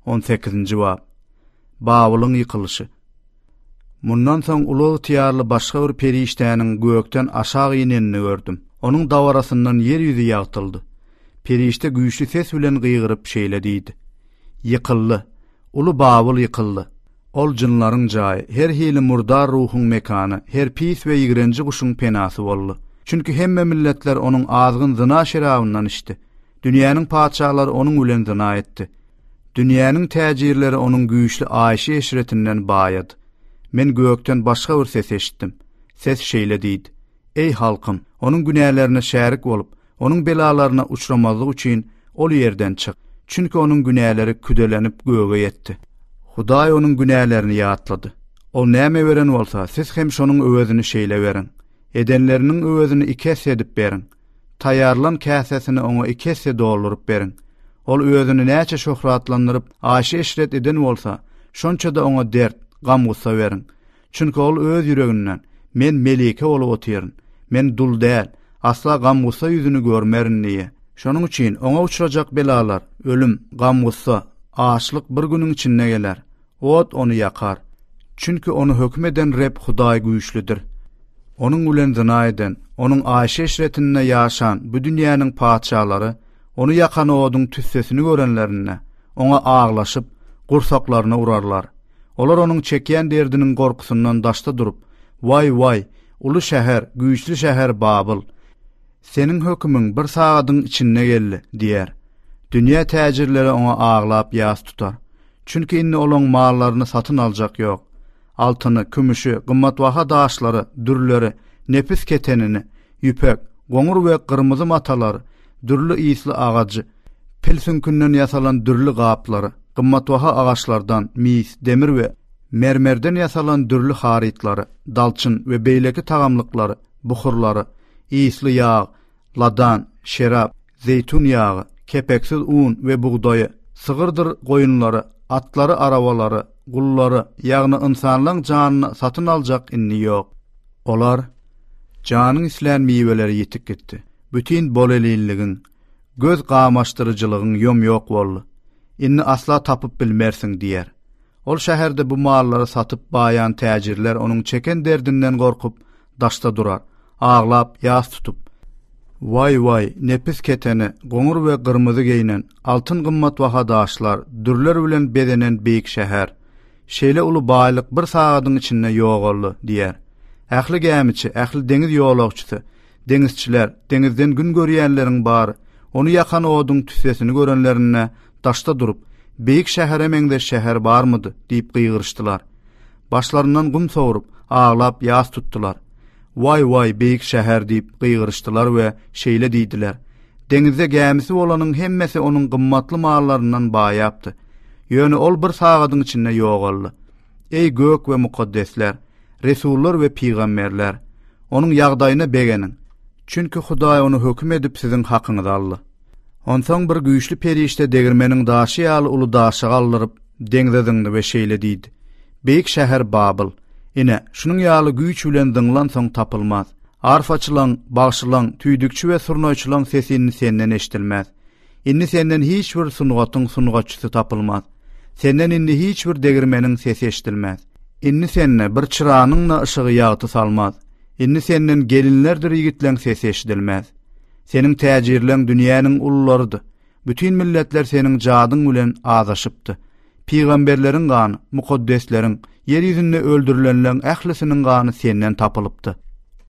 18-nji bab. Babylyň ýykylşy. Mundan soň uly tiyarly başga bir periştäniň gökden aşağı inenini gördüm. Onuň dawarasyndan yer ýüzi ýagtyldy. Perişte güýçli ses bilen gıýgyryp şeýlediydi. Ýykyldy. Uly Babyl ýykyldy. Ol jynlaryň jaýy, her hili murdar ruhyň mekany, her pis we ýigrenji guşuň penasy boldy. Çünki hemme milletler onuň azgyn zyna şerabyndan içdi. Dünýäniň padşahlary onuň bilen zyna etdi. Dünýäniň täjirleri onuň güýçli aýşy eşretinden baýady. Men gökden başga bir ses eşitdim. Ses şeýlediydi. Ey halkym, onuň günälerine şärik bolup, onuň belalaryna uçramazlyk üçin ol ýerden çyk. Çünki onuň günäleri küdelenip göge ýetdi. Hudaý onuň günälerini ýatlady. Ol näme beren bolsa, siz hem şonuň öwezini şeýle berin. Edenleriniň öwezini ikes edip berin. Taýarlan käsesini oňa ikes doldurup berin. Ol öwezini näçe şöhratlandyryp aşy eşret eden bolsa, şonça da oňa dert, gam gussa berin. Çünki ol öz ýüreginden, men melike bolup otyaryn. Men dul däl, asla gam gussa ýüzüni görmerin diýe. Şonuň üçin oňa uçurajak belalar, ölüm, gam gussa, açlyk bir günüň içinde geler. Ot onu yakar. Çünki onu hökmeden Reb Hudaý güýçlidir. Onuň bilen zyna eden, onuň aýşy eşretinde ýaşan bu dünýäniň padşahlary, onu yakan oduň tüssesini görenlerine, oňa ağlaşyp, gursaklaryna urarlar. Olar onuň çekýän derdiniň gorkusundan daşda durup, "Vay, uly şäher, güýçli şäher Babyl, seniň hökmüň bir sagadyň içinde geldi" diýer. Dünýä täjirleri oňa ağlap ýas tutar. Çünki inni olaň mallaryny satyn aljak ýok. Altyny, kümüşi, gymmatbaha daşlary, dürleri, nepis ketenini, ýüpek, goňur we gyrmyzy matalary, dürli ýysly agajy, pilsünkünden ýasalan dürli gaplary, gymmatbaha agaçlardan mis, demir we mermerden ýasalan dürli harytlary, dalçyn we beýleki tagamlyklary, buhurlary, ýysly ýağ, ladan, şerap, zeytun ýagy, kepeksiz un we buğdaýy, sygyrdyr goýunlary, atlary, arabalary, gullary, ýagny insanlaryň janyny satyn aljak inni ýok. Olar janyň islen meýweleri ýetip gitdi. Bütün boleliligiň, göz gamaşdyrjylygyň ýom-ýok boldy. Inni asla tapyp bilmersiň diýer. Ol şäherde bu mallary satyp baýan täjirler onuň çeken derdinden gorkup daşda durar, ağlap ýas tutup. Vay, nepis keteni, goňur we gyrmyzy geýnen, altyn gymmatbaha daşlar, dürler bilen bedenen beýik şäher. Şeýle uly baýlyk bir sagadyň içinde ýok boldy diýer. Ähli gämiçi, ähli deňiz ýolagçysy, deňizçiler, deňizden gün görýänleriň bary, onu yakan oduň tüssesini görenlerine daşda durup, beýik şähere meňde şäher barmydy diýip gıýgyrşdylar. Başlaryndan gum soğurup, ağlap ýas tutdular. Vay, beýik şäher diýip gıýgyrşdylar we şeýle diýdiler. Deňizde gämisi bolanyň hemmesi onuň gymmatly mallaryndan baýapdy. Ýöne ol bir sagadyň içinde ýok boldy. Ey gök we mukaddesler, resullar we peýgamberler, onuň ýagdaýyna begenin. Çünki Hudaý onu hökm edip siziň hakyňyzy aldy. Onsoň bir güýçli perişte degirmeniň daşy ýaly uly daşy galdyryp deňze zyňdy we şeýle diýdi. Beýik şäher Babyl, ine şunun ýaly güýç bilen zyňlan soň tapylmaz. Arfaçylaň, bagşylaň, tüýdükçi we surnaýçylaň sesini senden eşitilmez. Inni senden hiç bir sungatyň sungaçysy tapylmaz. Senden inni hiç bir degirmeniň sesi eşitilmez. Inni senne bir çyranyň ışıgy ýagty salmaz. Inni senden gelinlerdir ýigitleň sesi eşidilmez. Seniň täjirleň dünýäniň ullarydy. Bütün milletler seniň jadyň bilen azaşypdy. Peýgamberleriň gany, mukaddeslerin, yer ýüzünde öldürilenlerin ählisiniň gany senden tapylypdy.